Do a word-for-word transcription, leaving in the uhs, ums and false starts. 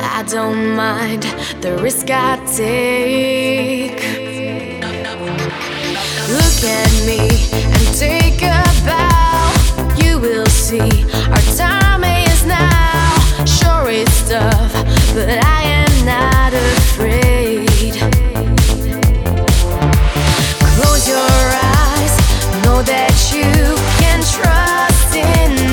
I don't mind the risk I take. Look at me and take a bow. You will see our time